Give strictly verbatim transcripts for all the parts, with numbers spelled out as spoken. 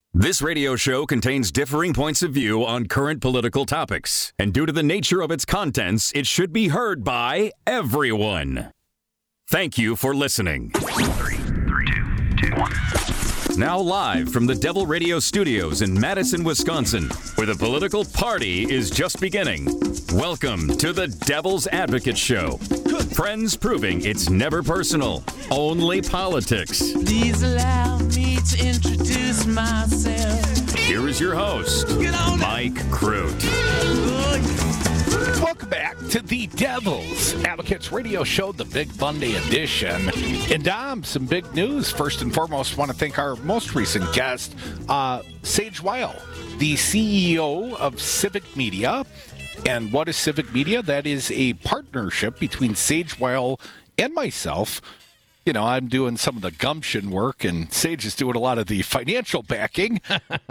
This radio show contains differing points of view on current political topics, and due to the nature of its contents, it should be heard by everyone. Thank you for listening. Three, three, two, two, one. Now live from the Devil Radio Studios in Madison, Wisconsin, where the political party is just beginning. Welcome to the Devil's Advocate Show. Friends proving it's never personal, only politics. Please allow me to introduce myself. Here is your host, Mike Crute. Welcome back to the Devil's Advocates Radio Show, the Big Monday edition. And Dom, some big news. First and foremost, want to thank our most recent guest, uh, Sage Weil, the C E O of Civic Media. And what is Civic Media? That is a partnership between Sage Weil and myself. You know, I'm doing some of the gumption work, and Sage is doing a lot of the financial backing.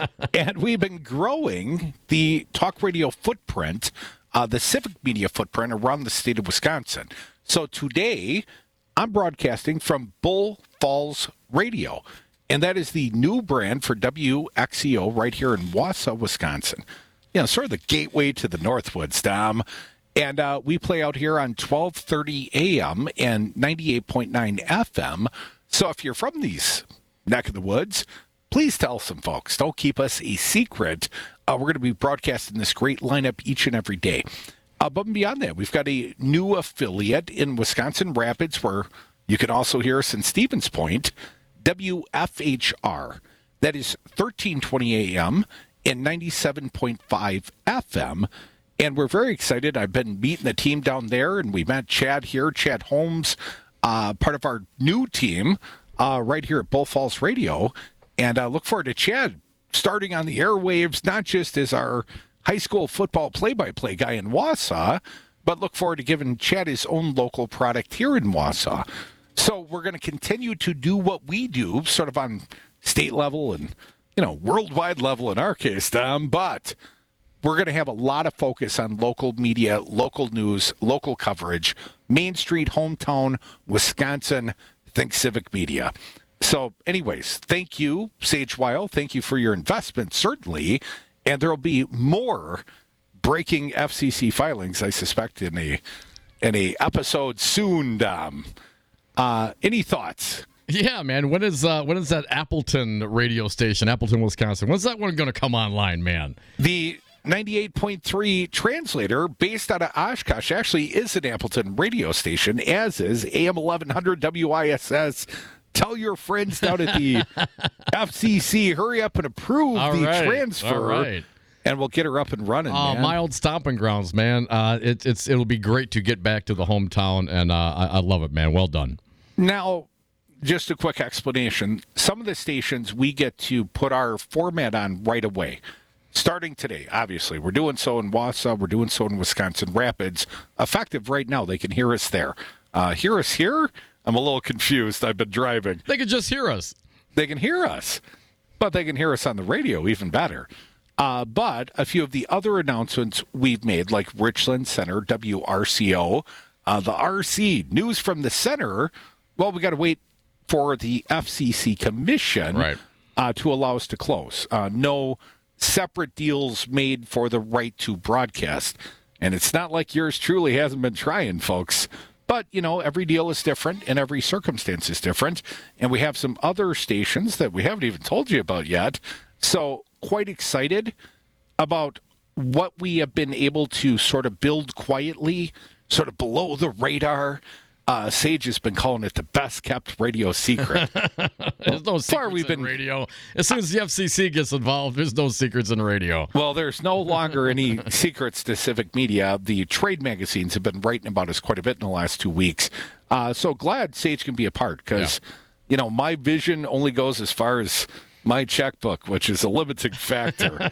And we've been growing the talk radio footprint, uh, the Civic Media footprint around the state of Wisconsin. So today, I'm broadcasting from Bull Falls Radio, and that is the new brand for W X E O right here in Wausau, Wisconsin. You know, sort of the gateway to the Northwoods, Dom. And uh, we play out here on twelve thirty a.m. and ninety-eight point nine F M. So if you're from these neck of the woods, please tell some folks. Don't keep us a secret. Uh, we're going to be broadcasting this great lineup each and every day. Above and beyond that, we've got a new affiliate in Wisconsin Rapids where you can also hear us in Stevens Point, W F H R. That is thirteen twenty a.m. and ninety-seven point five F M. And we're very excited. I've been meeting the team down there, and we met Chad here, Chad Holmes, uh, part of our new team uh, right here at Bull Falls Radio. And I uh, look forward to Chad starting on the airwaves, not just as our high school football play-by-play guy in Wausau, but look forward to giving Chad his own local product here in Wausau. So we're going to continue to do what we do, sort of on state level and, you know, worldwide level in our case, Tom, but we're going to have a lot of focus on local media, local news, local coverage, Main Street, hometown, Wisconsin, think Civic Media. So anyways, thank you, Sage Weil. Thank you for your investment, certainly. And there will be more breaking F C C filings, I suspect, in a in a episode soon, Dom. Uh, any thoughts? Yeah, man. When is uh, when is that Appleton radio station, Appleton, Wisconsin? When's that one going to come online, man? The ninety-eight point three translator based out of Oshkosh actually is an Appleton radio station, as is A M eleven hundred W I S S. Tell your friends down at the F C C, hurry up and approve All the right. transfer. All right. And we'll get her up and running, Oh, man. my old stomping grounds, man. Uh, it, it's it'll be great to get back to the hometown, and uh, I, I love it, man. Well done. Now, just a quick explanation. Some of the stations we get to put our format on right away. Starting today, obviously. We're doing so in Wausau. We're doing so in Wisconsin Rapids. Effective right now. They can hear us there. Uh, hear us here? I'm a little confused. I've been driving. They could just hear us. They can hear us. But they can hear us on the radio, even better. Uh, but a few of the other announcements we've made, like Richland Center, W R C O, uh, the R C, News from the Center, well, we got to wait for the F C C commission Right. uh, to allow us to close. Uh, no separate deals made for the right to broadcast. And it's not like yours truly hasn't been trying, folks. But, you know, every deal is different and every circumstance is different. And we have some other stations that we haven't even told you about yet. So quite excited about what we have been able to sort of build quietly, sort of below the radar. Uh, Sage has been calling it the best kept radio secret. There's no secrets we've in been- radio. As soon as the F C C gets involved, there's no secrets in radio. Well, there's no longer any secrets to Civic Media. The trade magazines have been writing about us quite a bit in the last two weeks. Uh, so glad Sage can be a part because, Yeah. you know, my vision only goes as far as my checkbook, which is a limiting factor.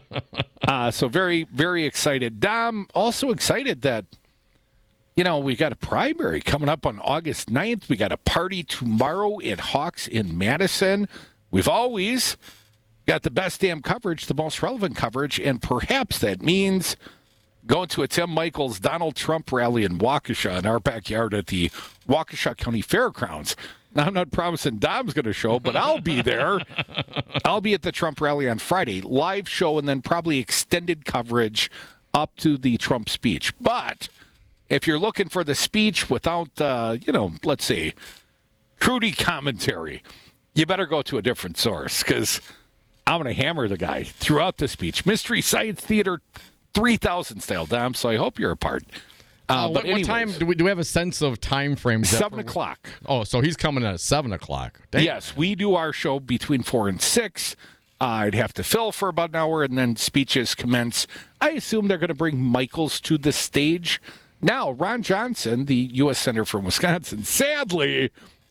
uh, so very, very excited. Dom, also excited that, you know, we got a primary coming up on August ninth. We got a party tomorrow at Hawks in Madison. We've always got the best damn coverage, the most relevant coverage, and perhaps that means going to a Tim Michaels Donald Trump rally in Waukesha in our backyard at the Waukesha County Fairgrounds. I'm not promising Dom's going to show, but I'll be there. I'll be at the Trump rally on Friday. Live show and then probably extended coverage up to the Trump speech. But if you're looking for the speech without, uh, you know, let's say, Trudy commentary, you better go to a different source because I'm going to hammer the guy throughout the speech. Mystery Science Theater three thousand style, Dom, so I hope you're a part. Uh, uh, but what, what anyways, time do we do we have a sense of time frames? seven o'clock. Oh, so he's coming at seven o'clock. Dang. Yes, we do our show between four and six. Uh, I'd have to fill for about an hour, and then speeches commence. I assume they're going to bring Michaels to the stage. Now, Ron Johnson, the U S Senator from Wisconsin, sadly,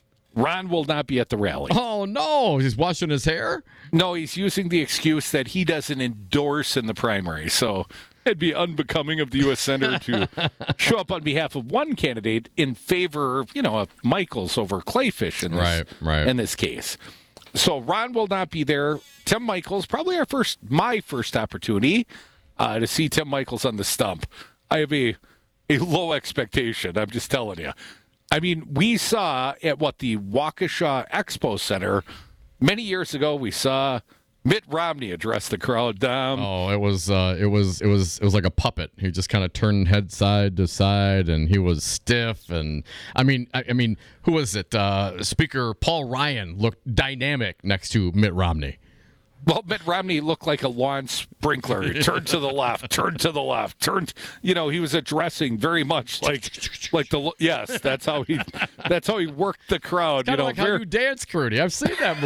Ron will not be at the rally. Oh no, he's washing his hair. No, he's using the excuse that he doesn't endorse in the primary. So it'd be unbecoming of the U S Senator to show up on behalf of one candidate in favor of, you know, of Michaels over Clayfish in this, Right, right. in this case. So Ron will not be there. Tim Michaels, probably our first, my first opportunity uh, to see Tim Michaels on the stump. I have a, a low expectation, I'm just telling you. I mean, we saw at what the Waukesha Expo Center many years ago, we saw Mitt Romney address the crowd. Down. Oh, it was uh, it was it was it was like a puppet. He just kind of turned head side to side, and he was stiff. And I mean, I, I mean, who was it? Uh, Speaker Paul Ryan looked dynamic next to Mitt Romney. Well, Mitt Romney looked like a lawn sprinkler. He turned to the left, turned to the left, turned. You know, he was addressing very much like, like the yes. That's how he, that's how he worked the crowd. Kind you of know, like very, how you dance, Crudy. I've seen that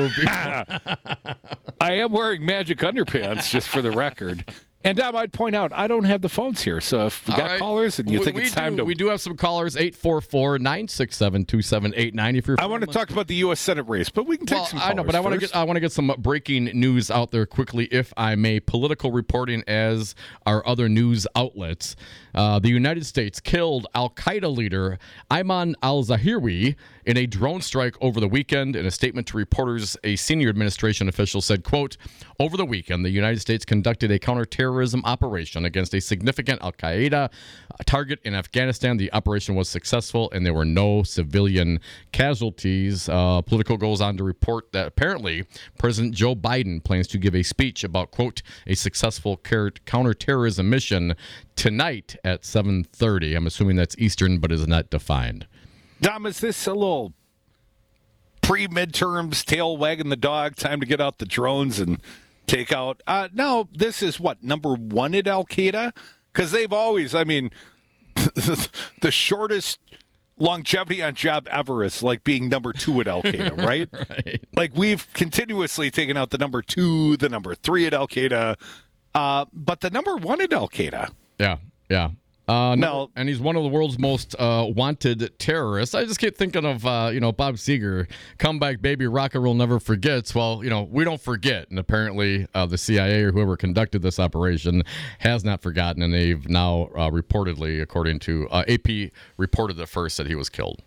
movie. I am wearing magic underpants, just for the record. And Dom, I'd point out, I don't have the phones here, so if we All got right. callers and you we, think we it's time do, to, we do have some callers. eight four four, nine six seven, two seven eight nine. If you're, I want to talk about the U S Senate race, but we can take well, some I callers know, but I want to first. get I want to get some breaking news out there quickly, if I may. Political reporting as our other news outlets. Uh, the United States killed Al Qaeda leader Ayman al-Zawahiri in a drone strike over the weekend. In a statement to reporters, a senior administration official said, "quote Over the weekend, the United States conducted a counterterrorism operation against a significant Al Qaeda target in Afghanistan. The operation was successful, and there were no civilian casualties." Uh, Politico goes on to report that apparently President Joe Biden plans to give a speech about, quote, a successful counterterrorism mission tonight at seven thirty. I'm assuming that's Eastern, but is not defined. Dom, is this a little pre-midterms, tail wagging the dog, time to get out the drones and take out? Uh, no, this is what, number one at Al-Qaeda? Because they've always, I mean, the shortest longevity on job ever is like being number two at Al-Qaeda, right? Right. Like we've continuously taken out the number two, the number three at Al-Qaeda, uh, but the number one at Al-Qaeda. Yeah, yeah. Uh, no, No. and he's one of the world's most uh, wanted terrorists. I just keep thinking of, uh, you know, Bob Seger, "Comeback Baby, rock and roll never forgets." Well, you know, we don't forget, and apparently uh, the C I A or whoever conducted this operation has not forgotten, and they've now uh, reportedly, according to uh, A P, reported at first that he was killed.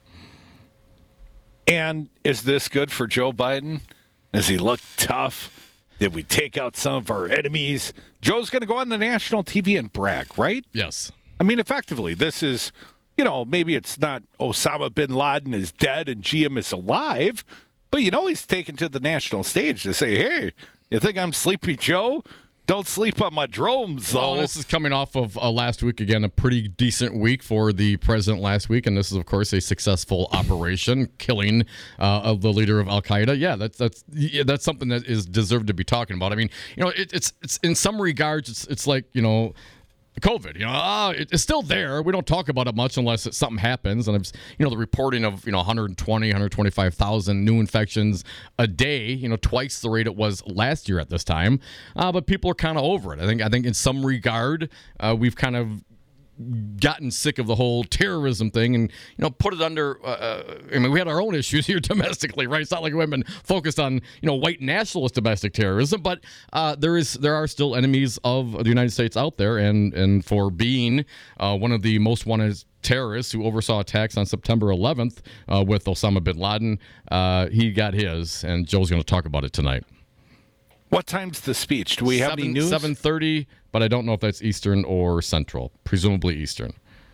And is this good for Joe Biden? Does he look tough? Did we take out some of our enemies? Joe's going to go on the national T V and brag, right? Yes. I mean, effectively, this is, you know, maybe it's not Osama bin Laden is dead and G M is alive, but, you know, he's taken to the national stage to say, hey, you think I'm Sleepy Joe? Don't sleep on my drones, though. Well, this is coming off of uh, last week, again, a pretty decent week for the president last week, and this is, of course, a successful operation, killing uh, of the leader of Al-Qaeda. Yeah, that's that's yeah, that's something that is deserved to be talking about. I mean, you know, it, it's it's in some regards, it's it's like, you know, COVID, you know, uh, it, it's still there. We don't talk about it much unless it, something happens. And, it's, you know, the reporting of, you know, one hundred twenty, one hundred twenty-five thousand new infections a day, you know, twice the rate it was last year at this time. Uh, but people are kind of over it. I think, I think in some regard, uh, we've kind of gotten sick of the whole terrorism thing and, you know, put it under, uh, I mean, we had our own issues here domestically, right? It's not like we haven't been focused on, you know, white nationalist domestic terrorism, but uh, there is, there are still enemies of the United States out there. And, and for being uh, one of the most wanted terrorists who oversaw attacks on September eleventh uh, with Osama bin Laden, uh, he got his, and Joe's going to talk about it tonight. What time's the speech? Do we have any news? seven thirty, but I don't know if that's Eastern or Central. Presumably Eastern.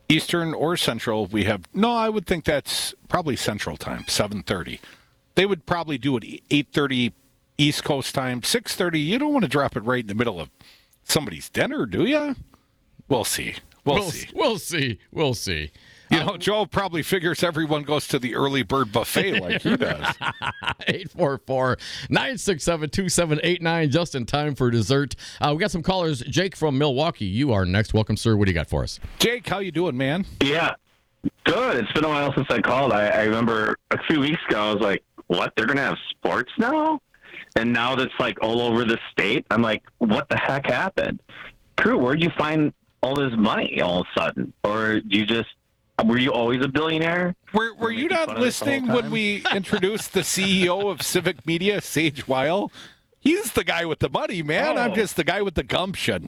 Eastern or Central, we have... No, I would think that's probably Central time, seven thirty. They would probably do it eight thirty East Coast time, six thirty. You don't want to drop it right in the middle of somebody's dinner, do you? We'll see. We'll, We'll see. We'll see. We'll see. You know, Joe probably figures everyone goes to the early bird buffet like he does. eight four four, nine six seven, two seven eight nine, just in time for dessert. Uh, we got some callers. Jake from Milwaukee, you are next. Welcome, sir. What do you got for us? Jake, how you doing, man? Yeah, good. It's been a while since I called. I, I remember a few weeks ago, I was like, what? They're going to have sports now? And now that's like all over the state. I'm like, what the heck happened? Crew, where'd you find all this money all of a sudden? Or you just... Were you always a billionaire? Were Were you not listening when we introduced the C E O of Civic Media, Sage Weil? He's the guy with the money, man. Oh. I'm just the guy with the gumption.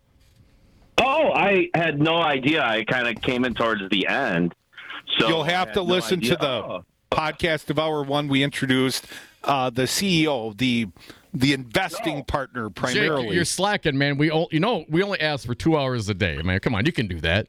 Oh, I had no idea. I kind of came in towards the end. So You'll have I to had no listen to idea. the Oh. podcast of Hour One. We introduced uh, the C E O, the the investing No. partner primarily. Jake, you're slacking, man. We all, you know, we only ask for two hours a day, man. Come on, you can do that.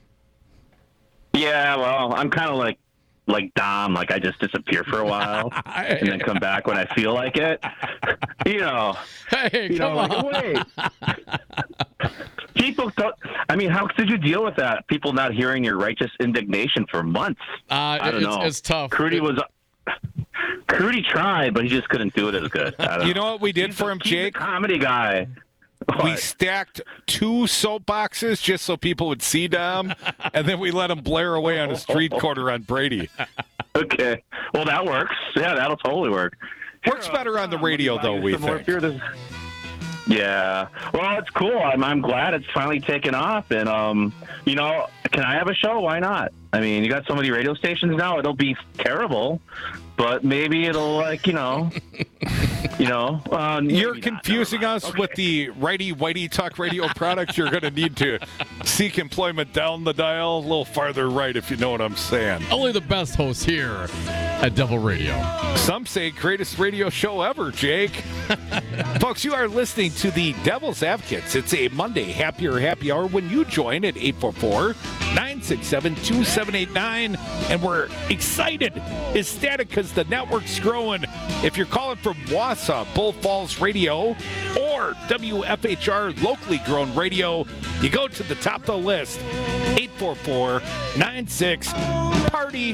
Yeah, well, I'm kind of like like Dom. Like I just disappear for a while and then come back when I feel like it. You know. Hey, You come know, on. like, wait. People don't, I mean, how did you deal with that? People not hearing your righteous indignation for months. Uh, I don't it's, know. it's tough. Crudy was... Crudy tried, but he just couldn't do it as good. I don't You know what we did He's for a- him, he's a Jake? comedy guy. We What? stacked two soapboxes just so people would see Dom, and then we let him blare away on a street corner on Brady. Okay. Well, that works. Yeah, that'll totally work. Works better on the radio, though, we Some more think. beer this- Yeah. Well, it's cool. I'm, I'm glad it's finally taken off. And, um, you know, can I have a show? Why not? I mean, you got so many radio stations now. It'll be terrible, but maybe it'll, like, you know, you know. Uh, You're maybe not. confusing Never us mind. with Okay. the righty whitey talk radio product. You're going to need to seek employment down the dial a little farther right, if you know what I'm saying. Only the best hosts here at Devil Radio. Some say greatest radio show ever, Jake. Folks, you are listening to the Devil's Advocates. It's a Monday happier happy hour when you join at eight four four, nine six seven, two seven eight nine. And we're excited, ecstatic, because the network's growing. If you're calling from Wausau, Bull Falls Radio, or W F H R locally grown radio, you go to the top of the list, eight four four, nine six, party.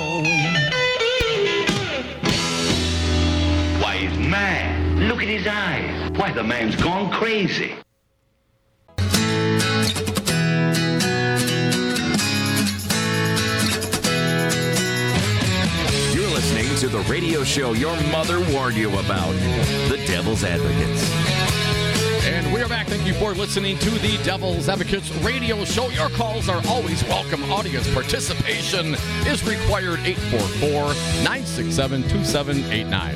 Why, he's mad. Look at his eyes. Why, the man's gone crazy. You're listening to the radio show your mother warned you about, The Devil's Advocates. And we are back. Thank you for listening to the Devil's Advocates radio show. Your calls are always welcome. Audience participation is required. eight four four, nine six seven, two seven eight nine.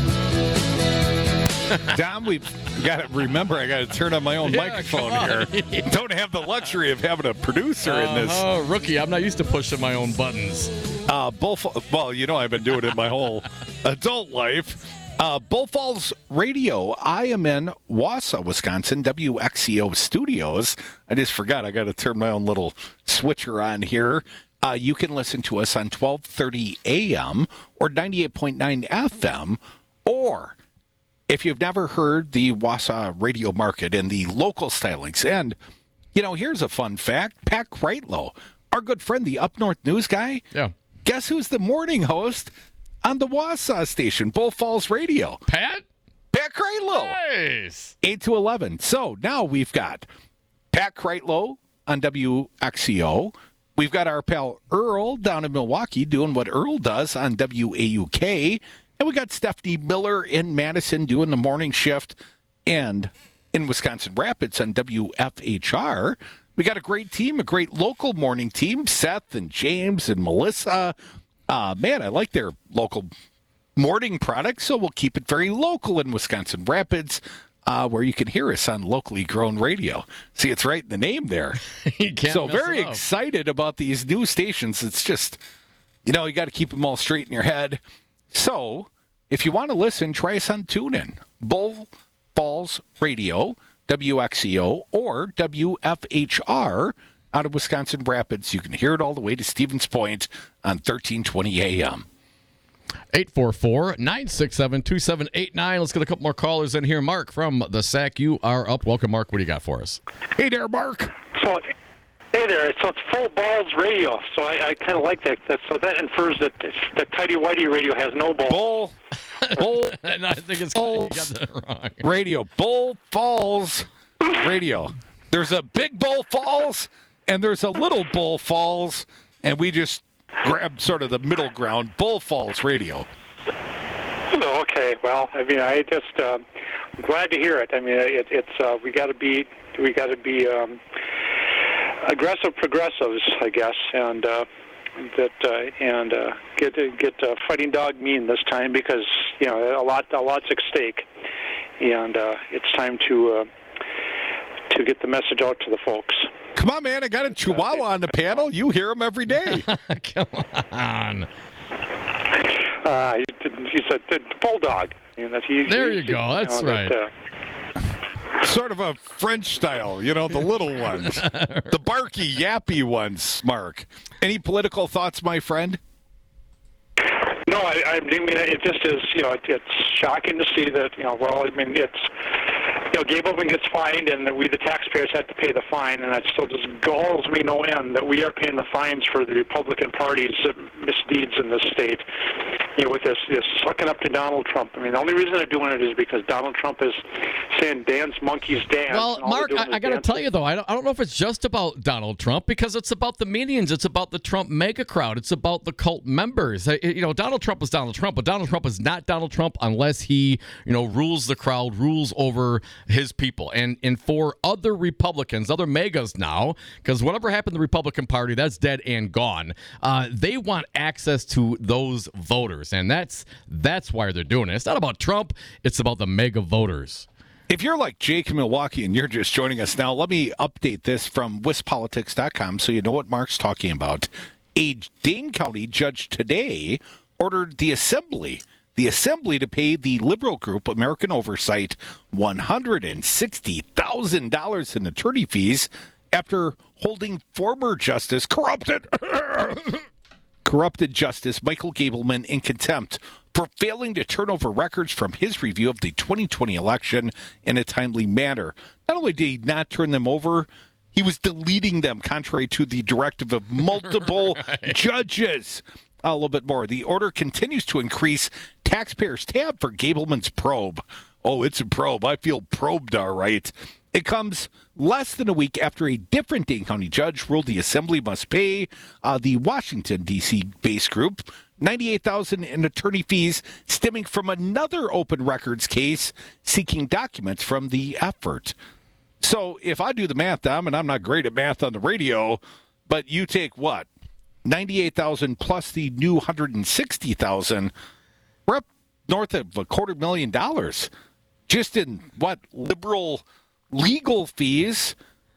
Dom, we've got to remember I got to turn on my own Yeah, microphone come on. here. Don't have the luxury of having a producer in this. Oh, rookie. I'm not used to pushing my own buttons. Uh, Bull, well, you know I've been doing it my whole adult life. Uh, Bull Falls Radio. I am in Wausau, Wisconsin, W X E O Studios. I just forgot I got to turn my own little switcher on here. Uh, you can listen to us on twelve thirty A M or ninety-eight point nine F M, or if you've never heard the Wausau radio market and the local stylings. And, you know, here's a fun fact. Pat Kreitlow, our good friend, the Up North News guy, Yeah. guess who's the morning host on the Wausau station, Bull Falls Radio? Pat? Pat Kreitlow, Nice. eight to eleven. So now we've got Pat Kreitlow on W X E O. We've got our pal Earl down in Milwaukee doing what Earl does on W A U K. And we got Stephanie Miller in Madison doing the morning shift. And in Wisconsin Rapids on W F H R, we got a great team, a great local morning team, Seth and James and Melissa. Uh, man, I like their local morning product, so we'll keep it very local in Wisconsin Rapids, uh, where you can hear us on locally grown radio. See, it's right in the name there. You can't So mess very it up. excited about these new stations. It's just, you know, you got to keep them all straight in your head. So if you want to listen, try us on TuneIn, Bull Falls Radio, W X E O, or W F H R out of Wisconsin Rapids. You can hear it all the way to Stevens Point on thirteen twenty A M. eight four four, nine six seven, two seven eight nine. Let's get a couple more callers in here. Mark from the S A C, you are up. Welcome, Mark. What do you got for us? Hey there, Mark. So, hey there. So it's full balls radio. So I, I kind of like that. that. So that infers that that Tidy Whitey radio has no balls. Bull. Bull. And I think it's Bull. you got that wrong. Radio. Bull Falls Radio. There's a big Bull Falls, and there's a little Bull Falls, and we just grabbed sort of the middle ground. Bull Falls Radio. Oh, okay. Well, I mean, I just uh, I'm glad to hear it. I mean, it, it's uh, we got to be we got to be um, aggressive progressives, I guess, and uh, that uh, and uh, get get uh, fighting dog mean this time because you know a lot a lot's at stake, and uh, it's time to uh, to get the message out to the folks. Come on, man. I got a Chihuahua on the panel. You hear him every day. Come on. Uh, he's a, a bulldog. And that's, he, There he, you go. That's you know, right. That, uh, Sort of a French style, you know, the little ones. The barky, yappy ones, Mark. Any political thoughts, my friend? no, I, I mean, it just is, you know, it, it's shocking to see that, you know, well, I mean, it's, you know, Gableman gets fined and we, the taxpayers, have to pay the fine, and that still just galls me no end that we are paying the fines for the Republican Party's misdeeds in this state. You know, with this, this sucking up to Donald Trump. I mean, the only reason they're doing it is because Donald Trump is saying dance, monkeys dance. Well, Mark, I, I got to tell you, though, I don't, I don't know if it's just about Donald Trump because it's about the minions. It's about the Trump mega crowd. It's about the cult members. I, you know, Donald Trump is Donald Trump, but Donald Trump is not Donald Trump unless he, you know, rules the crowd, rules over his people. And, and for other Republicans, other megas now, because whatever happened to the Republican Party, that's dead and gone. Uh, they want access to those voters. And that's that's why they're doing it. It's not about Trump. It's about the mega voters. If you're like Jake in Milwaukee and you're just joining us now, let me update this from wis politics dot com so you know what Mark's talking about. A Dane County judge today ordered the Assembly, the Assembly to pay the liberal group American Oversight one hundred sixty thousand dollars in attorney fees after holding former Justice corrupted. Corrupted Justice Michael Gableman in contempt for failing to turn over records from his review of the twenty twenty election in a timely manner. Not only did he not turn them over, he was deleting them contrary to the directive of multiple right. judges. A little bit more. The order continues to increase taxpayers' tab for Gableman's probe. Oh, it's a probe. I feel probed all right. It comes less than a week after a different Dane County judge ruled the Assembly must pay uh, the Washington, D C-based group ninety-eight thousand dollars in attorney fees stemming from another open records case seeking documents from the effort. So if I do the math, Dom, and I'm not great at math on the radio, but you take what? ninety-eight thousand dollars plus the new one hundred sixty thousand dollars, we're up north of a quarter million dollars just in what liberal legal fees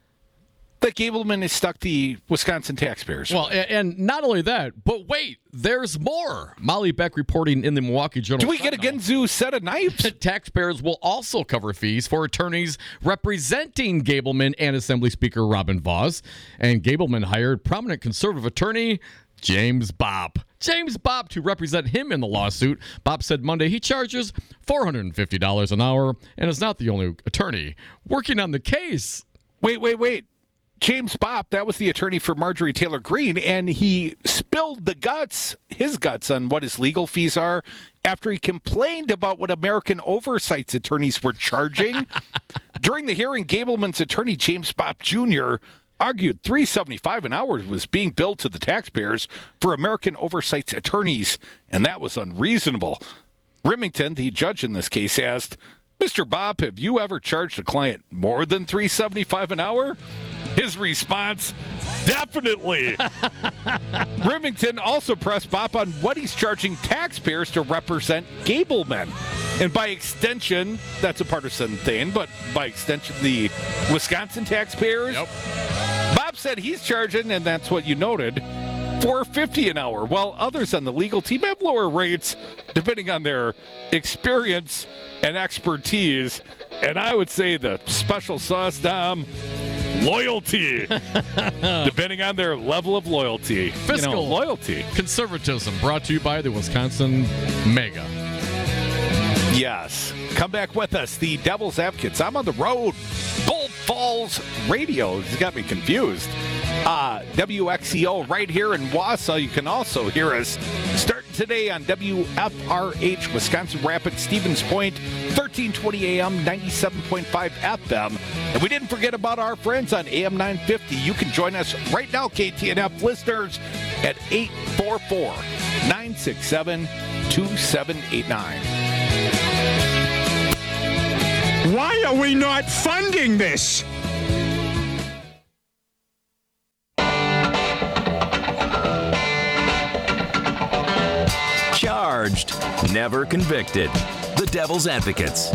that Gableman has stuck the Wisconsin taxpayers. Well, and not only that, but wait, there's more. Molly Beck reporting in the Milwaukee Journal. Do we get a Ginzu set of knives? Taxpayers will also cover fees for attorneys representing Gableman and Assembly Speaker Robin Vos. And Gableman hired prominent conservative attorney James Bopp. James Bopp to represent him in the lawsuit. Bopp said Monday he charges four hundred fifty dollars an hour and is not the only attorney working on the case. Wait, wait, wait. James Bopp, that was the attorney for Marjorie Taylor Greene, and he spilled the guts, his guts, on what his legal fees are after he complained about what American Oversight's attorneys were charging. During the hearing, Gableman's attorney, James Bopp Junior, argued three dollars and seventy-five cents an hour was being billed to the taxpayers for American Oversight's attorneys, and that was unreasonable. Remington, the judge in this case, asked, Mister Bopp, have you ever charged a client more than three dollars and seventy-five cents an hour? His response, definitely. Remington also pressed Bopp on what he's charging taxpayers to represent Gableman. And by extension, that's a partisan thing, but by extension, the Wisconsin taxpayers. Yep. Bopp said he's charging, and that's what you noted, four dollars and fifty cents an hour, while others on the legal team have lower rates depending on their experience and expertise. And I would say the special sauce, Dom, loyalty, depending on their level of loyalty. Fiscal you know, loyalty. Conservatism, brought to you by the Wisconsin Mega. Yes. Come back with us, the Devil's Advocates. I'm on the road. Bull Falls Radio. He's got me confused. Uh, W X E O right here in Wausau. You can also hear us starting today on W F R H, Wisconsin Rapids, Stevens Point, thirteen twenty A M, ninety-seven point five F M. And we didn't forget about our friends on A M nine fifty. You can join us right now, K T N F listeners, at eight four four, nine six seven, two seven eight nine. Why are we not funding this? Charged, never convicted. The Devil's Advocates.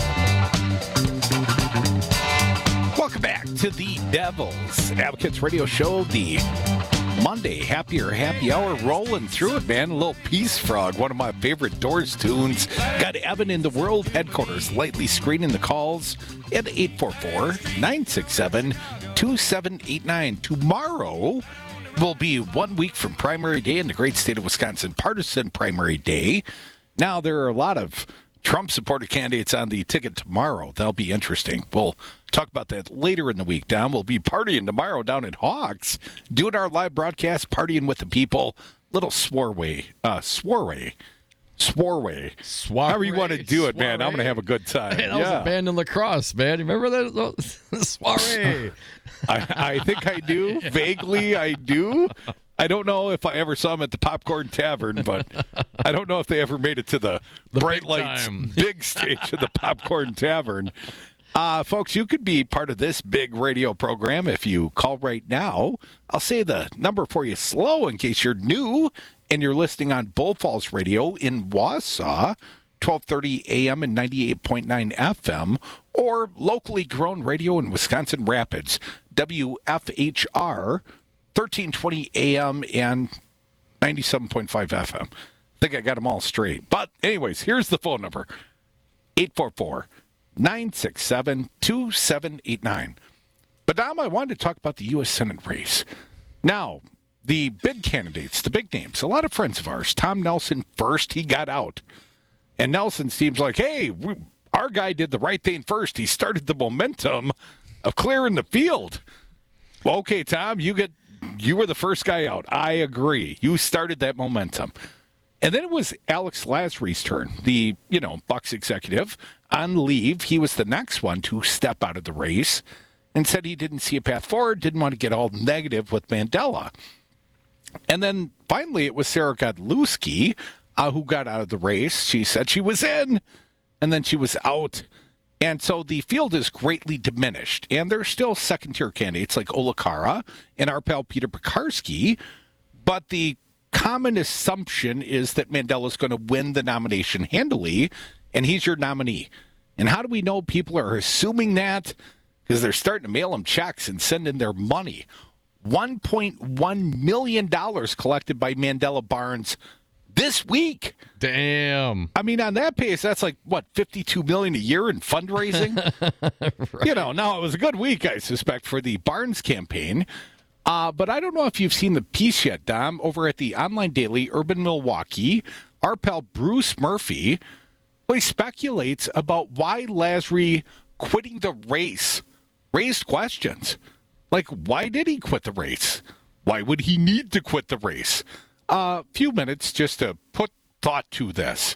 Welcome back to the Devil's Advocates Radio Show, the Monday Happier Happy Hour, rolling through it, man. A little Peace Frog, one of my favorite Doors tunes. Got Evan in the World Headquarters, lightly screening the calls at eight four four, nine six seven, two seven eight nine. Tomorrow will be one week from primary day in the great state of Wisconsin, partisan primary day. Now, there are a lot of Trump-supported candidates on the ticket tomorrow. That'll be interesting. We'll talk about that later in the week, Don. We'll be partying tomorrow down at Hawks, doing our live broadcast, partying with the people. Little swareway, uh, swareway, swareway. Soiree, However you want to do it, soiree. man. I'm going to have a good time. Hey, that yeah. was a band in lacrosse, man. You remember that? Soiree. I, I think I do. Vaguely, I do. I don't know if I ever saw them at the Popcorn Tavern, but I don't know if they ever made it to the, The Bright big Lights time. big stage of the Popcorn Tavern. Uh, folks, you could be part of this big radio program if you call right now. I'll say the number for you slow in case you're new and you're listening on Bull Falls Radio in Wausau, twelve thirty A M and ninety-eight point nine F M, or locally grown radio in Wisconsin Rapids, W F H R, thirteen twenty A M and ninety-seven point five F M. I think I got them all straight. But anyways, here's the phone number, eight four four, nine six seven, two seven eight nine. But Dom, I wanted to talk about the U S Senate race. Now, the big candidates, the big names, a lot of friends of ours. Tom Nelson first, he got out. And Nelson seems like, hey, we, our guy did the right thing first. He started the momentum of clearing the field. Well, okay, Tom, you get you were the first guy out. I agree. You started that momentum. And then it was Alex Lasry's turn, the, you know, Bucks executive on leave. He was the next one to step out of the race and said he didn't see a path forward, didn't want to get all negative with Mandela. And then finally it was Sarah Godlewski uh, who got out of the race. She said she was in, and then she was out. And so the field is greatly diminished. And there's still second-tier candidates like Ola Kara and our pal Peter Pekarsky. But the common assumption is that Mandela's going to win the nomination handily, and he's your nominee. And how do we know people are assuming that? Because they're starting to mail him checks and send in their money. one point one million dollars collected by Mandela Barnes this week. Damn. I mean, on that pace, that's like, what, fifty-two million dollars a year in fundraising? Right. You know, now it was a good week, I suspect, for the Barnes campaign. Uh, but I don't know if you've seen the piece yet, Dom, over at the online daily Urban Milwaukee. Our pal Bruce Murphy, well, he speculates about why Lasry quitting the race raised questions. Like, why did he quit the race? Why would he need to quit the race? A uh, few minutes just to put thought to this.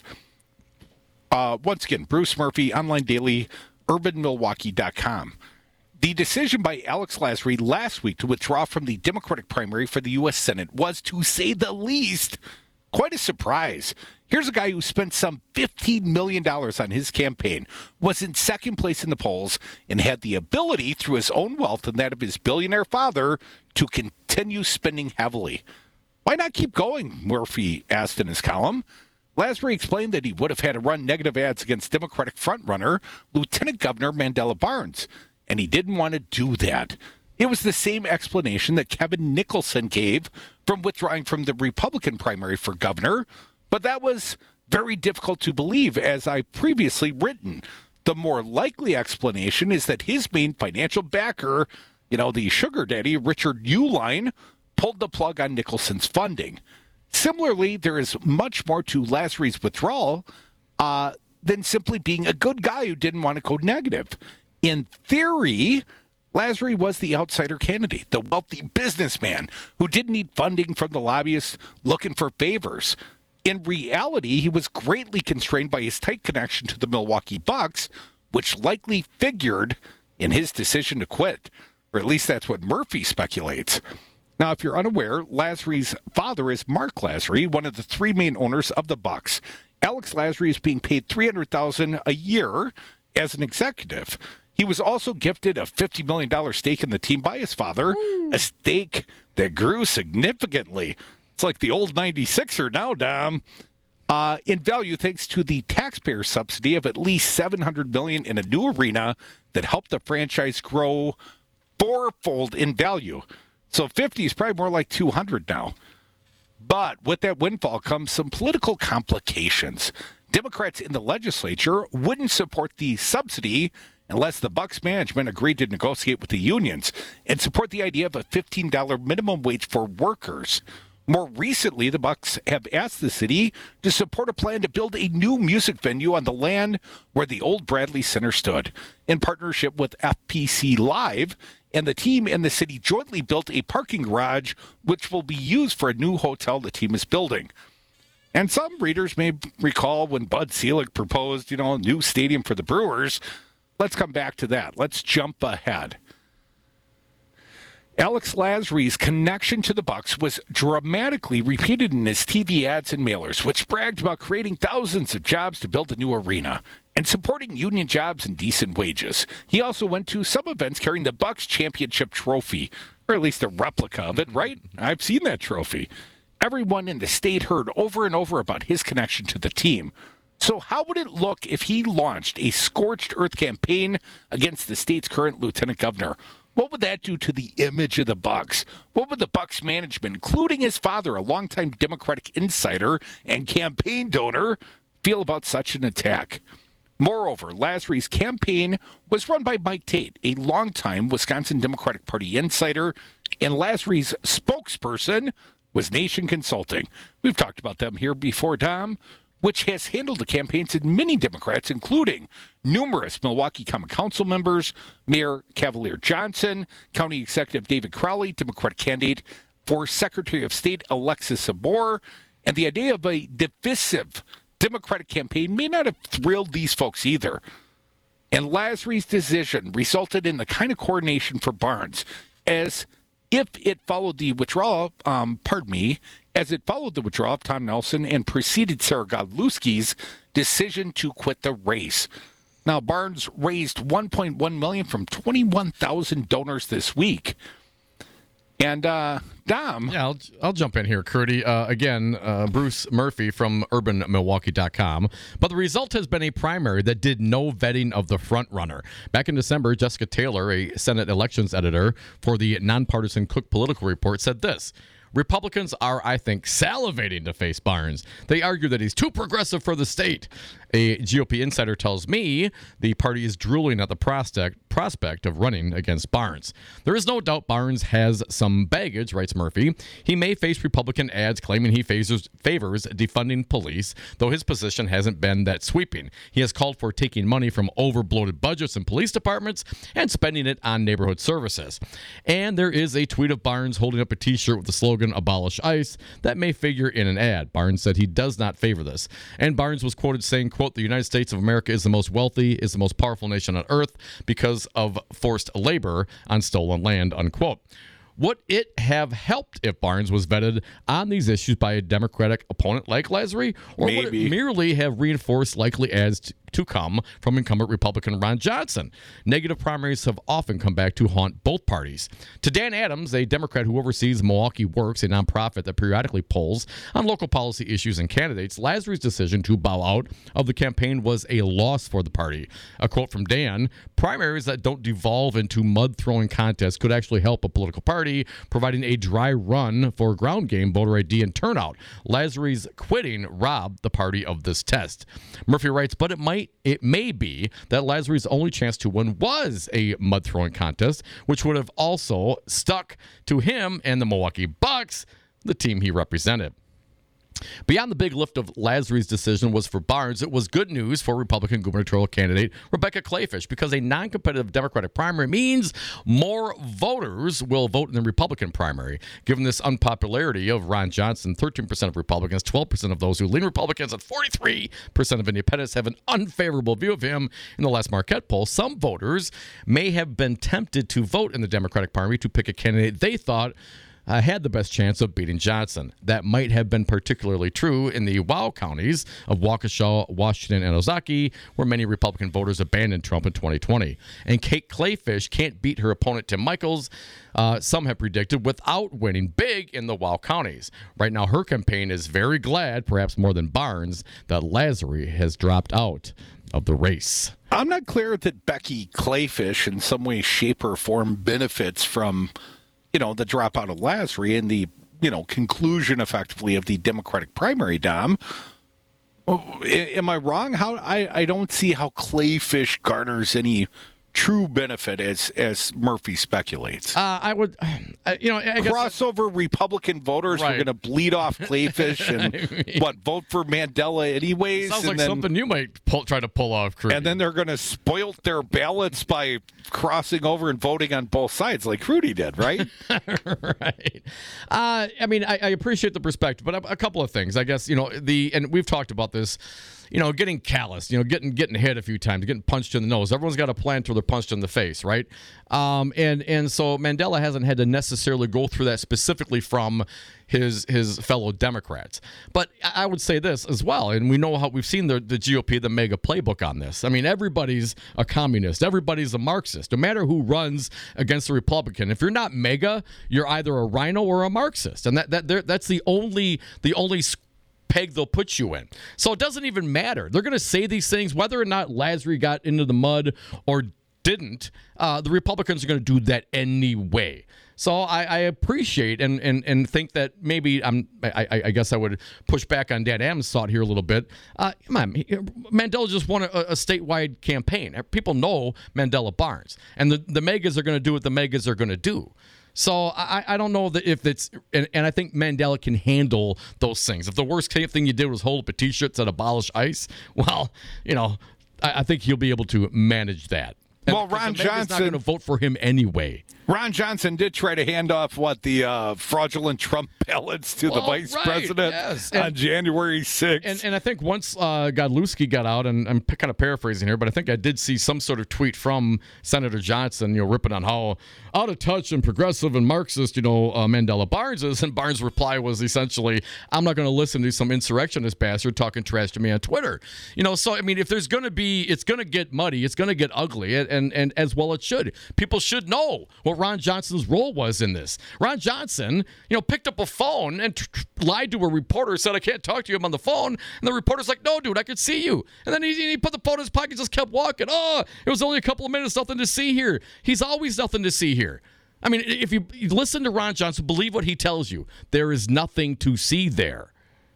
Uh, once again, Bruce Murphy, online daily, urban milwaukee dot com. The decision by Alex Lasry last week to withdraw from the Democratic primary for the U S Senate was, to say the least, quite a surprise. Here's a guy who spent some fifteen million dollars on his campaign, was in second place in the polls, and had the ability, through his own wealth and that of his billionaire father, to continue spending heavily. Why not keep going, Murphy asked in his column. Lasry explained that he would have had to run negative ads against Democratic frontrunner Lieutenant Governor Mandela Barnes, and he didn't want to do that. It was the same explanation that Kevin Nicholson gave from withdrawing from the Republican primary for governor, but that was very difficult to believe, as I previously written. The more likely explanation is that his main financial backer you know, the sugar daddy, Richard Uihlein, pulled the plug on Nicholson's funding. Similarly, there is much more to Lasry's withdrawal uh, than simply being a good guy who didn't want to go negative. In theory, Lasry was the outsider candidate, the wealthy businessman who didn't need funding from the lobbyists looking for favors. In reality, he was greatly constrained by his tight connection to the Milwaukee Bucks, which likely figured in his decision to quit, or at least that's what Murphy speculates. Now, if you're unaware, Lasry's father is Mark Lasry, one of the three main owners of the Bucks. Alex Lasry is being paid three hundred thousand dollars a year as an executive. He was also gifted a fifty million dollars stake in the team by his father, a stake that grew significantly. It's like the old ninety-sixer now, Dom. Uh, in value, thanks to the taxpayer subsidy of at least seven hundred million dollars in a new arena that helped the franchise grow fourfold in value. So fifty is probably more like two hundred now. But with that windfall comes some political complications. Democrats in the legislature wouldn't support the subsidy unless the Bucks management agreed to negotiate with the unions and support the idea of a fifteen dollars minimum wage for workers. More recently, the Bucks have asked the city to support a plan to build a new music venue on the land where the old Bradley Center stood. In partnership with F P C Live, and the team and the city jointly built a parking garage which will be used for a new hotel the team is building. And some readers may recall when Bud Selig proposed, you know, a new stadium for the Brewers. Let's come back to that. Let's jump ahead. Alex Lasry's connection to the Bucks was dramatically repeated in his T V ads and mailers, which bragged about creating thousands of jobs to build a new arena and supporting union jobs and decent wages. He also went to some events carrying the Bucks championship trophy, or at least a replica of it, right? I've seen that trophy. Everyone in the state heard over and over about his connection to the team. So how would it look if he launched a scorched earth campaign against the state's current lieutenant governor? What would that do to the image of the Bucks? What would the Bucks management, including his father, a longtime Democratic insider and campaign donor, feel about such an attack? Moreover, Lasry's campaign was run by Mike Tate, a longtime Wisconsin Democratic Party insider, and Lasry's spokesperson was Nation Consulting. We've talked about them here before, Dom, which has handled the campaigns of many Democrats, including numerous Milwaukee Common Council members, Mayor Cavalier Johnson, County Executive David Crowley, Democratic candidate for Secretary of State Alexis Sabor, and the idea of a divisive Democratic campaign may not have thrilled these folks either. And Lasry's decision resulted in the kind of coordination for Barnes as if it followed the withdrawal, um, pardon me, as it followed the withdrawal of Tom Nelson and preceded Sarah Godlewski's decision to quit the race. Now, Barnes raised one point one million dollars from twenty-one thousand donors this week. And, uh, Dom. Yeah, I'll, I'll jump in here, Curdy. Uh, again, uh, Bruce Murphy from urban milwaukee dot com. But the result has been a primary that did no vetting of the front runner. Back in December, Jessica Taylor, a Senate elections editor for the nonpartisan Cook Political Report, said this: Republicans are, I think, salivating to face Barnes. They argue that he's too progressive for the state. A G O P insider tells me the party is drooling at the prospect prospect of running against Barnes. There is no doubt Barnes has some baggage, writes Murphy. He may face Republican ads claiming he favors, favors defunding police, though his position hasn't been that sweeping. He has called for taking money from over-bloated budgets in police departments and spending it on neighborhood services. And there is a tweet of Barnes holding up a T-shirt with the slogan, "Abolish ICE," that may figure in an ad. Barnes said he does not favor this. And Barnes was quoted saying, quote, "The United States of America is the most wealthy, is the most powerful nation on earth because of forced labor on stolen land," unquote. Would it have helped if Barnes was vetted on these issues by a Democratic opponent like Lasry? Or Maybe. would it merely have reinforced likely ads to to come from incumbent Republican Ron Johnson? Negative primaries have often come back to haunt both parties. To Dan Adams, a Democrat who oversees Milwaukee Works, a nonprofit that periodically polls on local policy issues and candidates, Lasry's decision to bow out of the campaign was a loss for the party. A quote from Dan: "Primaries that don't devolve into mud-throwing contests could actually help a political party, providing a dry run for ground game voter I D and turnout. Lasry's quitting robbed the party of this test." Murphy writes, "But it might might it may be that Lasry's only chance to win was a mud throwing contest, which would have also stuck to him and the Milwaukee Bucks, the team he represented. Beyond the big lift of Lasry's decision was for Barnes, it was good news for Republican gubernatorial candidate Rebecca Kleefisch, because a non-competitive Democratic primary means more voters will vote in the Republican primary. Given this unpopularity of Ron Johnson, thirteen percent of Republicans, twelve percent of those who lean Republicans, and forty-three percent of independents have an unfavorable view of him in the last Marquette poll, some voters may have been tempted to vote in the Democratic primary to pick a candidate they thought Uh, had the best chance of beating Johnson. That might have been particularly true in the WOW counties of Waukesha, Washington, and Ozaukee, where many Republican voters abandoned Trump in twenty twenty. And Kate Kleefisch can't beat her opponent Tim Michels, uh, some have predicted, without winning big in the WOW counties. Right now, her campaign is very glad, perhaps more than Barnes, that Lasry has dropped out of the race. I'm not clear that Becky Kleefisch in some way, shape, or form benefits from you know, the dropout of Lasry and the, you know, conclusion effectively of the Democratic primary, Dom. Am I wrong? How I, I don't see how Kleefisch garners any true benefit as as Murphy speculates. Uh, I would, uh, you know, I guess crossover Republican voters right. are going to bleed off Kleefisch and I mean, what vote for Mandela anyways. Sounds and like then, something you might pull, try to pull off, Crudy. And then they're going to spoil their ballots by crossing over and voting on both sides, like Crudy did, right? right. Uh, I mean, I, I appreciate the perspective, but a, a couple of things, I guess. You know, the and we've talked about this. You know, getting calloused, you know, getting getting hit a few times, getting punched in the nose. Everyone's got a plan until they're punched in the face, right? Um, and and so Mandela hasn't had to necessarily go through that specifically from his his fellow Democrats. But I would say this as well, and we know how we've seen the, the G O P, the mega playbook on this. I mean, everybody's a communist. Everybody's a Marxist. No matter who runs against a Republican, if you're not mega, you're either a rhino or a Marxist. And that that that's the only the only peg they'll put you in. So it doesn't even matter. They're going to say these things, whether or not Lasry got into the mud or didn't, uh, the Republicans are going to do that anyway. So I, I appreciate and, and and think that maybe I'm. I, I guess I would push back on Dan Adams' thought here a little bit. Uh, come on, Mandela just won a, a statewide campaign. People know Mandela Barnes, and the the megas are going to do what the megas are going to do. So I, I don't know that if it's and, and I think Mandela can handle those things. If the worst thing you did was hold up a T-shirt that said abolish ICE, well, you know, I, I think he'll be able to manage that. And well, Ron Johnson not going to vote for him anyway. Ron Johnson did try to hand off what the uh, fraudulent Trump ballots to well, the vice right, president yes. on and, January sixth. And, and I think once uh, Godlewski got out, and I'm kind of paraphrasing here, but I think I did see some sort of tweet from Senator Johnson, you know, ripping on how out of touch and progressive and Marxist, you know, uh, Mandela Barnes is. And Barnes' reply was essentially, "I'm not going to listen to some insurrectionist bastard talking trash to me on Twitter." You know, so I mean, if there's going to be, it's going to get muddy, it's going to get ugly, and, and and as well it should. People should know what Ron Johnson's role was in this. Ron Johnson, you know, picked up a phone and t- t- lied to a reporter, said, "I can't talk to you, I'm on the phone." And the reporter's like, "No, dude, I could see you." And then he, he put the phone in his pocket and just kept walking. Oh, it was only a couple of minutes, nothing to see here. He's always nothing to see here. I mean, if you, you listen to Ron Johnson, believe what he tells you. There is nothing to see there.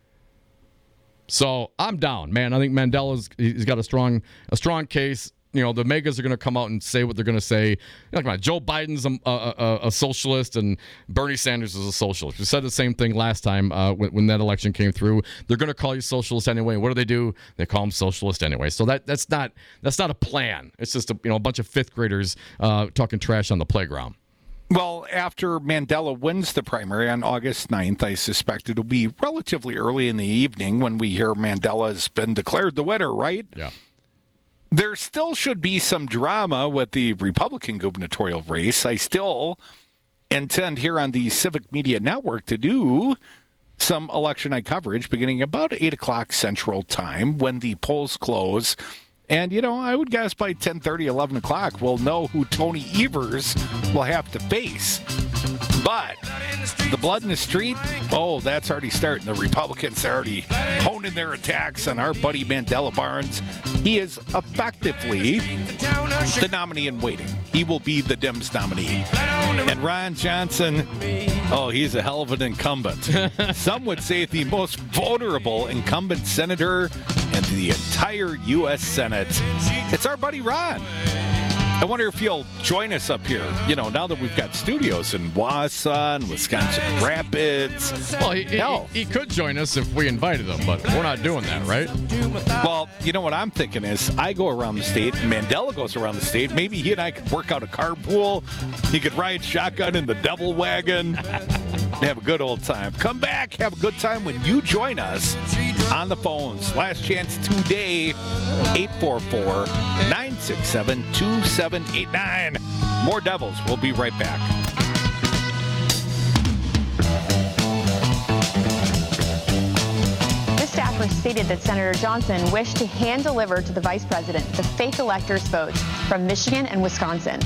So I'm down, man. I think Mandela's he's got a strong a strong case. You know, the megas are going to come out and say what they're going to say. You know, come on, Joe Biden's a, a, a socialist and Bernie Sanders is a socialist. We said the same thing last time uh, when, when that election came through. They're going to call you socialist anyway. What do they do? They call them socialist anyway. So that that's not that's not a plan. It's just a, you know a bunch of fifth graders uh, talking trash on the playground. Well, after Mandela wins the primary on August ninth, I suspect it'll be relatively early in the evening when we hear Mandela's been declared the winner, right? Yeah. There still should be some drama with the Republican gubernatorial race. I still intend here on the Civic Media Network to do some election night coverage beginning about eight o'clock Central Time when the polls close. And, you know, I would guess by ten thirty, eleven o'clock, we'll know who Tony Evers will have to face. But The blood in the street, oh, that's already starting. The Republicans are already honing their attacks on our buddy Mandela Barnes. He is effectively the nominee in waiting. He will be the Dems nominee. And Ron Johnson, oh, he's a hell of an incumbent. Some would say the most vulnerable incumbent senator in the entire U S Senate. It's our buddy Ron. I wonder if he'll join us up here, you know, now that we've got studios in Wausau and Wisconsin Rapids. Well, he, he, he could join us if we invited him, but we're not doing that, right? Well, you know what I'm thinking is I go around the state, Mandela goes around the state. Maybe he and I could work out a carpool. He could ride shotgun in the devil wagon and have a good old time. Come back, have a good time when you join us on the phones. Last chance today, eight four four, nine six seven, two seven eight nine. More Devils. We'll be right back. The staffer stated that Senator Johnson wished to hand deliver to the vice president the fake electors' votes from Michigan and Wisconsin.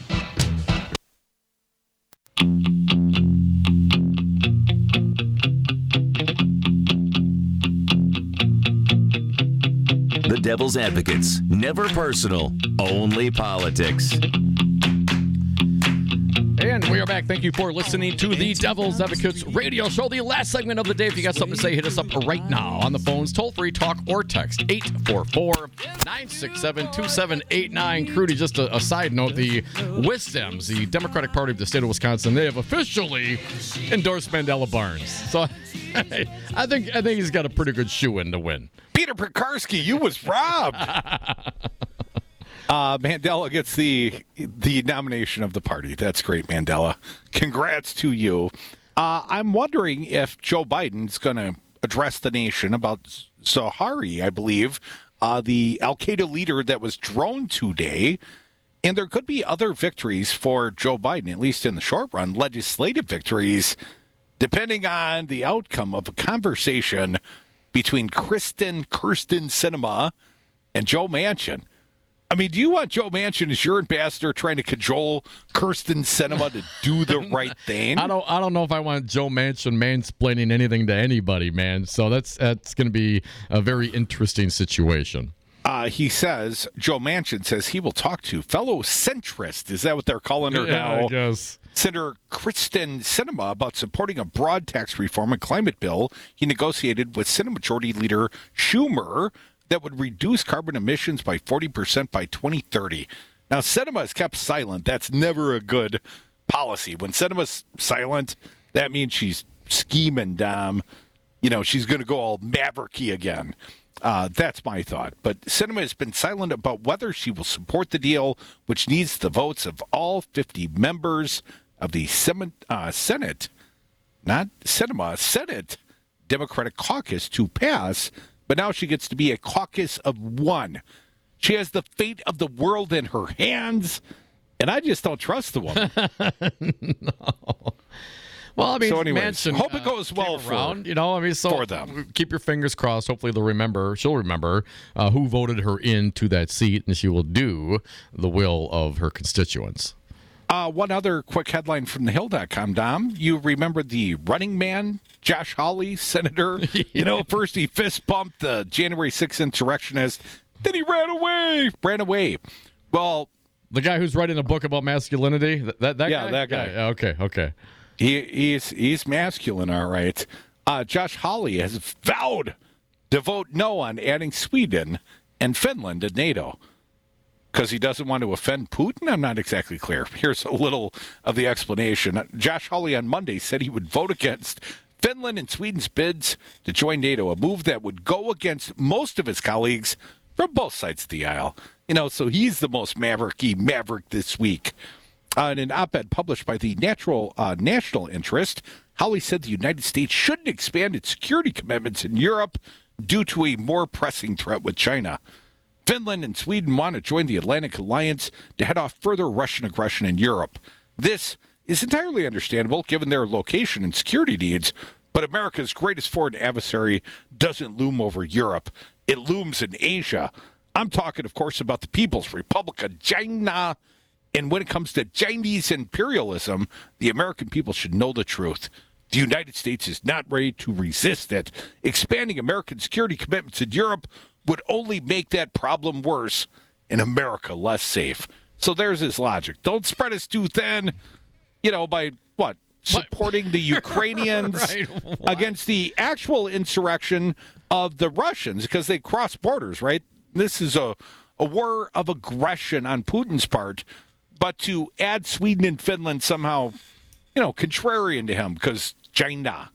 The Devil's Advocates. Never personal, only politics. And we are back. Thank you for listening to the Devil's Advocates radio show. The last segment of the day. If you got something to say, hit us up right now on the phones. Toll free, talk, or text eight four four, nine six seven, two seven eight nine. Crudy, just a, a side note, the WisDems, the Democratic Party of the state of Wisconsin, they have officially endorsed Mandela Barnes. So I think I think he's got a pretty good shoe-in to win. Peter Pekarski, you was robbed. Uh, Mandela gets the the nomination of the party. That's great, Mandela. Congrats to you. Uh, I'm wondering if Joe Biden's going to address the nation about Zawahiri, I believe, uh, the Al-Qaeda leader that was droned today. And there could be other victories for Joe Biden, at least in the short run, legislative victories, depending on the outcome of a conversation between Kristen, Kirsten Sinema and Joe Manchin. I mean, do you want Joe Manchin as your ambassador trying to cajole Kirsten Sinema to do the right thing? I don't I don't know if I want Joe Manchin mansplaining anything to anybody, man. So that's that's going to be a very interesting situation. Uh, he says, Joe Manchin says he will talk to fellow centrist. Is that what they're calling her yeah, now? I guess. Senator Kristen Sinema about supporting a broad tax reform and climate bill he negotiated with Senate Majority Leader Schumer that would reduce carbon emissions by forty percent by twenty thirty. Now, Sinema has kept silent. That's never a good policy. When Sinema's silent, that means she's scheming, Dom. You know, she's going to go all mavericky again. Uh, that's my thought. But Sinema has been silent about whether she will support the deal, which needs the votes of all fifty members of the Sem- uh, Senate, not Sinema, Senate Democratic caucus to pass. But now she gets to be a caucus of one. She has the fate of the world in her hands, and I just don't trust the woman. No. Well, I mean, so anyways, Manchin, hope it uh, goes well around, for, you know. I mean, so for them. Keep your fingers crossed. Hopefully, they'll remember. She'll remember uh, who voted her into that seat, and she will do the will of her constituents. Uh, one other quick headline from the hill dot com, Dom. You remember the running man, Josh Hawley, senator? Yeah. You know, first he fist bumped the January sixth insurrectionist, then he ran away. Ran away. Well, the guy who's writing a book about masculinity? That, that, that yeah, guy? that guy. Yeah, okay, okay. He, he's, he's masculine, all right. Uh, Josh Hawley has vowed to vote no on adding Sweden and Finland to NATO. Because he doesn't want to offend Putin? I'm not exactly clear. Here's a little of the explanation. Josh Hawley on Monday said he would vote against Finland and Sweden's bids to join NATO, a move that would go against most of his colleagues from both sides of the aisle. You know, so he's the most mavericky maverick this week. Uh, in an op-ed published by the Natural uh, National Interest, Hawley said the United States shouldn't expand its security commitments in Europe due to a more pressing threat with China. Finland and Sweden want to join the Atlantic Alliance to head off further Russian aggression in Europe. This is entirely understandable given their location and security needs, but America's greatest foreign adversary doesn't loom over Europe. It looms in Asia. I'm talking, of course, about the People's Republic of China. And when it comes to Chinese imperialism, the American people should know the truth. The United States is not ready to resist it. Expanding American security commitments in Europe would only make that problem worse and America less safe. So there's his logic. Don't spread us too thin, you know, by what? Supporting the Ukrainians right. against the actual insurrection of the Russians because they cross borders, right? This is a, a war of aggression on Putin's part. But to add Sweden and Finland somehow, you know, contrarian to him because China.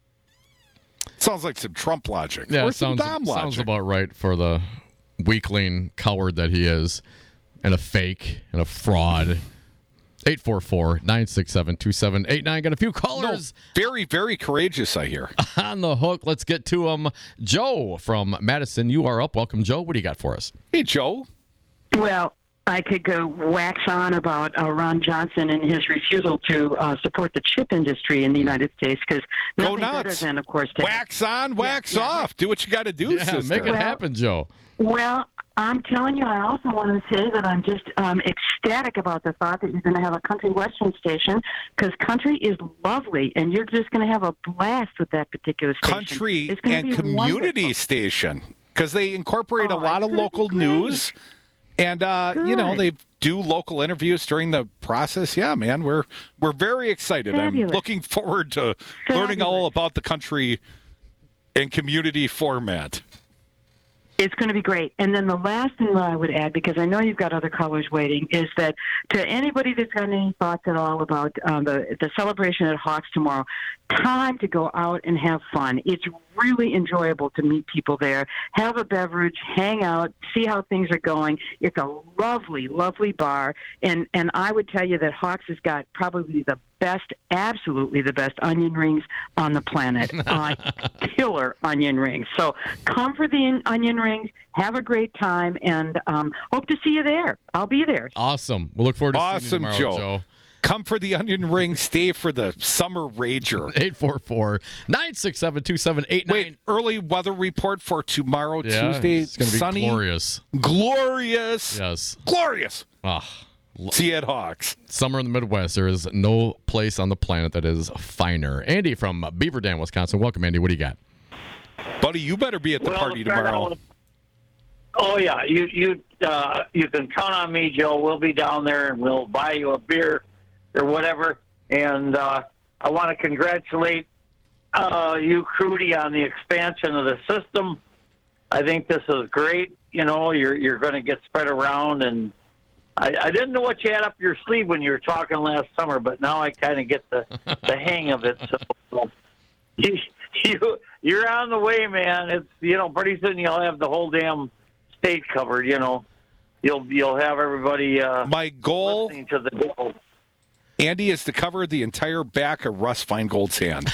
Sounds like some Trump logic. Yeah, or it some sounds, Dom sounds logic. about right for the weakling coward that he is, and a fake and a fraud. eight four four, nine six seven, two seven eight nine. Got a few callers. No, very, very courageous, I hear. On the hook. Let's get to them. Joe from Madison, you are up. Welcome, Joe. What do you got for us? Hey, Joe. Well, I could go wax on about uh, Ron Johnson and his refusal to uh, support the chip industry in the United States because nothing better than, of course, to wax on, wax yeah, yeah. off. Do what you got to do, Yeah, sister. make it Well- happen, Joe. Well, I'm telling you, I also want to say that I'm just um, ecstatic about the thought that you're going to have a country western station because country is lovely, and you're just going to have a blast with that particular station. Country It's gonna and be community wonderful. station because they incorporate Oh, a lot it's of gonna be local great. news. And, uh, you know, Good. they do local interviews during the process. Yeah, man, we're we're very excited. Fabulous. I'm looking forward to learning all Fabulous. about the country and community format. It's going to be great. And then the last thing that I would add, because I know you've got other callers waiting, is that to anybody that's got any thoughts at all about um, the, the celebration at Hawks tomorrow, time to go out and have fun. It's really enjoyable to meet people there, have a beverage, hang out, see how things are going. It's a lovely, lovely bar. And, and I would tell you that Hawks has got probably the best, absolutely the best onion rings on the planet. uh, killer onion rings. So come for the onion rings, have a great time, and um, hope to see you there. I'll be there. Awesome. We'll look forward to Awesome, seeing you tomorrow, Joe. Joe. Come for the onion ring, stay for the summer rager. eight four four, nine six seven, two seven eight nine. Wait, early weather report for tomorrow, Yeah, Tuesday. it's going to be sunny, glorious. glorious, Yes. glorious. Ah, See you at Hawks. summer in the Midwest. There is no place on the planet that is finer. Andy from Beaver Dam, Wisconsin. Welcome, Andy. What do you got? Buddy, you better be at the Well, party to start tomorrow. out- Oh yeah, you you uh, you can count on me, Joe. We'll be down there and we'll buy you a beer or whatever. And uh, I want to congratulate uh, you, Crudy, on the expansion of the system. I think this is great. You know, you're you're going to get spread around, and I, I didn't know what you had up your sleeve when you were talking last summer, but now I kind of get the the hang of it. So you, you you're on the way, man. It's you know pretty soon you'll have the whole damn state covered. You know, you'll you'll have everybody. Uh, My goal, listening to the devil. Andy, is to cover the entire back of Russ Feingold's hand.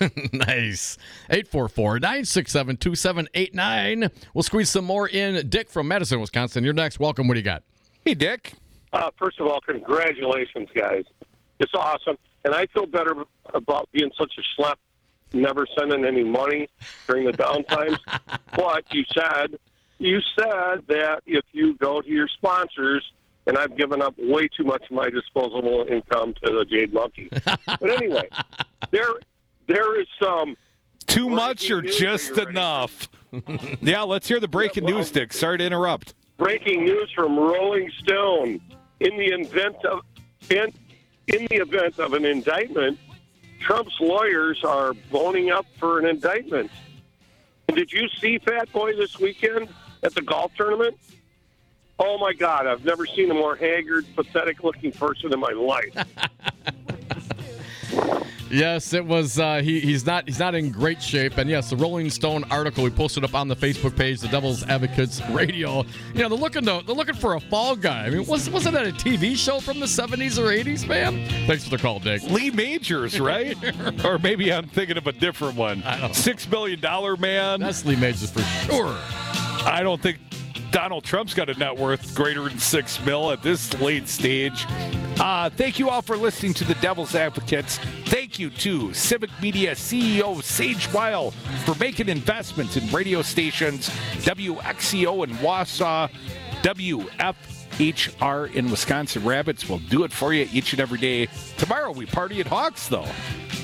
Nice. eight four four, nine six seven, two seven eight nine. We'll squeeze some more in. Dick from Madison, Wisconsin. You're next. Welcome. What do you got? Hey, Dick. Uh, first of all, congratulations, guys. It's awesome. And I feel better about being such a schlep, never sending any money during the downtimes. But you said, you said that if you go to your sponsors, and I've given up way too much of my disposable income to the Jade Monkey. But anyway, there there is some... Too much or news. just enough? Yeah, let's hear the breaking Yeah, well, news, Dick. Sorry to interrupt. Breaking news from Rolling Stone. In the event of in, in the event of an indictment, Trump's lawyers are boning up for an indictment. And did you see Fat Boy this weekend at the golf tournament? Oh my God, I've never seen a more haggard, pathetic-looking person in my life. Yes, it was. Uh, he he's not he's not in great shape, and yes, the Rolling Stone article we posted up on the Facebook page, the Devil's Advocates Radio. You know, they're looking to, they're looking for a fall guy. I mean, was wasn't that a T V show from the seventies or eighties, man? Thanks for the call, Dick. Lee Majors, right? Or maybe I'm thinking of a different one. I don't- Six million dollar man. That's Lee Majors for sure. I don't think Donald Trump's got a net worth greater than six mil at this late stage. Uh, thank you all for listening to the Devil's Advocates. Thank you to Civic Media C E O Sage Weil for making investments in radio stations W X C O in Wausau, W F H R in Wisconsin. Rabbits will do it for you each and every day. Tomorrow we party at Hawks, though.